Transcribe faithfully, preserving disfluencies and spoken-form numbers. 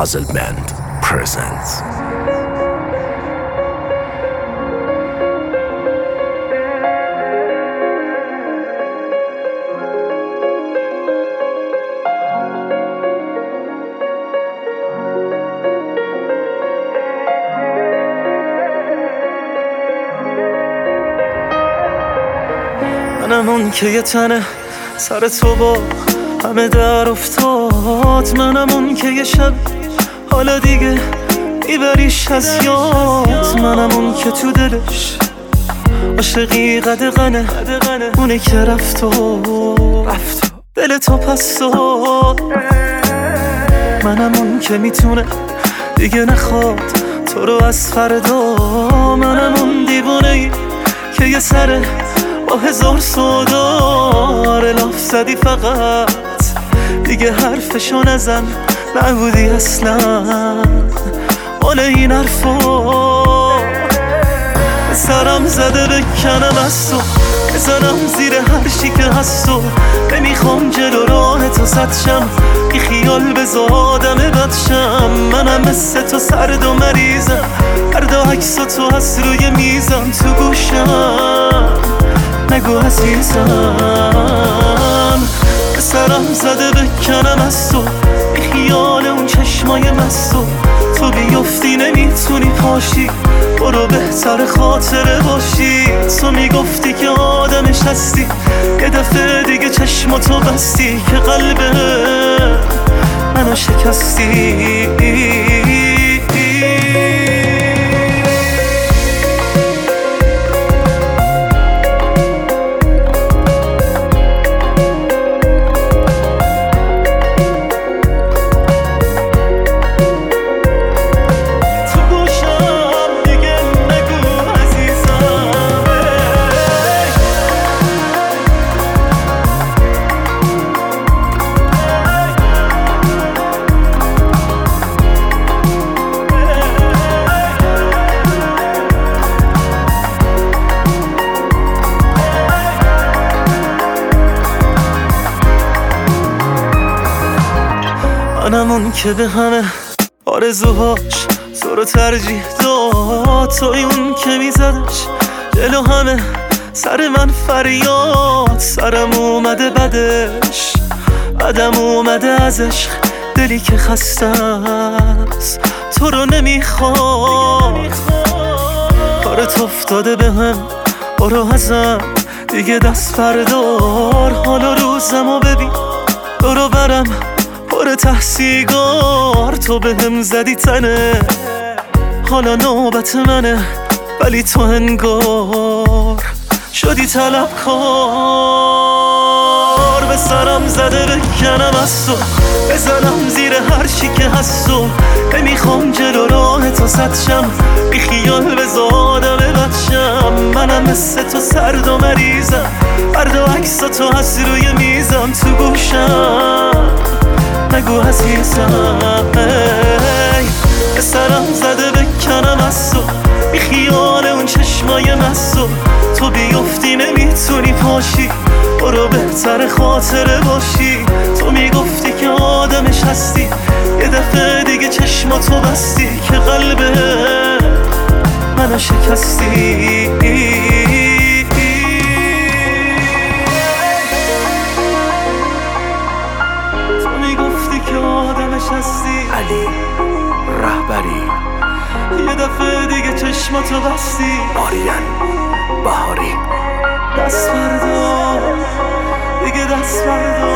Puzzle Band presents. منم اون که یه تنه سر تو با همه در افتاد. منم اون که یه شب حالا دیگه میبریش از یاد. منم اون که تو دلش عاشقی قدغنه، اونه که رفت و رفت دل تو پس داد. منم اون که میتونه دیگه نخواد تو رو از فردا. منم اون دیوونه ای که یه سره با هزار سودا لاف زدی فقط دیگه حرفشو نزن، نبودی اصلا مال این حرفا. سرم زده بکنم از تو، بزنم زیر هر چی که هست و نمیخوام جلو راه تو سد شم، بی خیال بزادم بدشم. منم مثل تو سرد و مریضم، هر دو عکس تو هست روی میزم تو گوشم، نگو عزیزم. سرم زده بکنم از تو، بی خیال اون چشمای مستو تو بیفتی نمیتونی پاشی، برو بهتر خاطره باشی. تو میگفتی که آدمش هستی، یه دفعه دیگه چشماتو بستی که قلبه منو شکستی. منم اون که به همه آرزوهاش تو رو ترجیح داد. توی اون که میزدش جلو همه سر من فریاد. سرم اومده بدش، بدم اومده از عشق، دلی که خسته است تو رو نمیخواد. کارت افتاده به هم، برو ازم دیگه دست بردار. حالا روزمو ببین برو برم پر تحصیگار. تو به هم زدی تنه، حالا نوبت منه، ولی تو انگار شدی طلبکار. به سرم زده بکنم از تو، بزنم زیر هر چی که هست و نمیخوام جلو راه تو سد شم، بی خیال بزادم بدشم. منم مثل تو سرد و مریضم، هر دو عکس تو هست روی میزم تو گوشم، نگو عزیزم. به سرم زده بکنم از تو، بی خیال اون چشمای مستو تو بیفتی نمیتونی پاشی، برو بهتر خاطره باشی. تو میگفتی که آدمش هستی، یه دفعه دیگه چشماتو بستی که قلبه منو شکستی. علی رهبری یه دفعه دیگه چشماتو بستی. آریان بهاری دست بردار دیگه، دست بردار.